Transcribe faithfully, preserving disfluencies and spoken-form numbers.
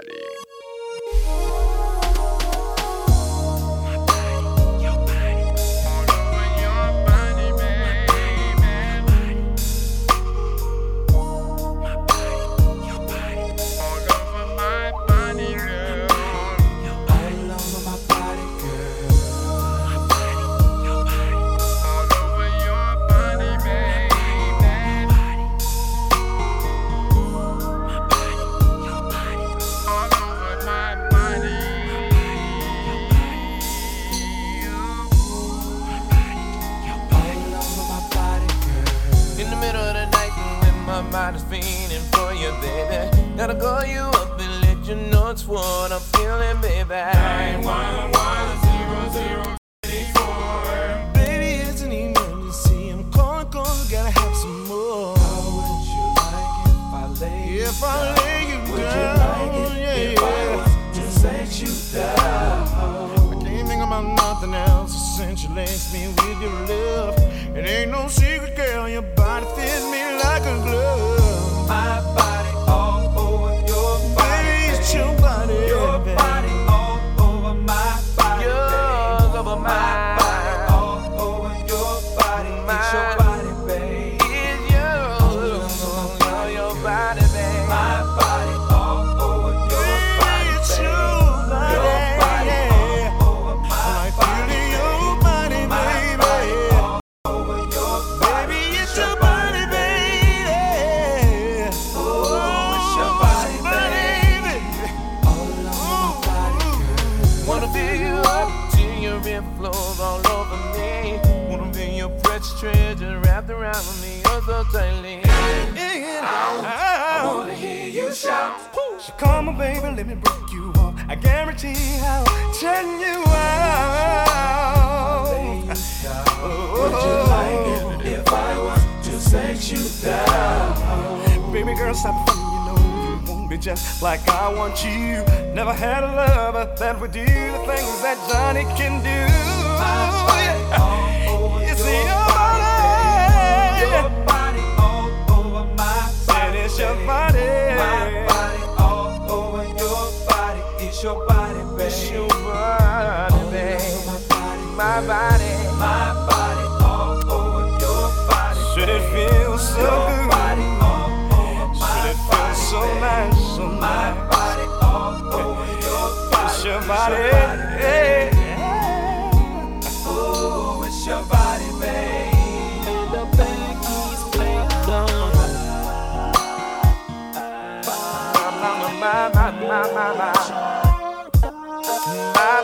body. Is feeling for you, baby. Gotta call you up and let you know it's what I'm feeling, baby. nine one one zero zero eight four. Baby, it's an emergency. I'm calling cause I gotta have some more. How would you like if I lay you If down? I lay you Would down, you like it yeah, if I was to set you down? I can't think about nothing else. Essentially, it's me with your love. It ain't no secret, girl. Your body fits me like a glove. My body all over your body, Baby, it's babe. your body, Your baby. body all over my body, Yours babe. over My mine. body all over your body. It's your body, babe. It's yours, your, your body, babe. My body all over your body, It's babe. your body, Your body yeah. all over my I like body, feeling babe. your body, My baby. body all over your body. Baby, it's your body, baby. Oh, it's your body, baby. All over my body, girl. Wanna feel you up till your rib flows all over me. Wanna feel your precious treasure wrapped around me, oh so tightly. I wanna hear you shout. So come on, baby, let me break you off. I guarantee I'll turn you out. Lay you down. Would you like it if I was to set you down? Baby girl, stop funny, you know you want me just like I want you. Never had a lover that would do the things that Johnny can do. My body all over It's your your body, body. your body all over my Said body, it's your babe. body. My body all over your body. It's your body, babe. It's your body, babe. My body, My body. my body all over your body. Should it babe. feel so Your good? body all over my Should it feel body, so babe. nice, so My nice? body all over your body. It's your It's body. your body, babe. Oh, it's your body, babe. The back is playing down. My, my, my, my, my, my, my. My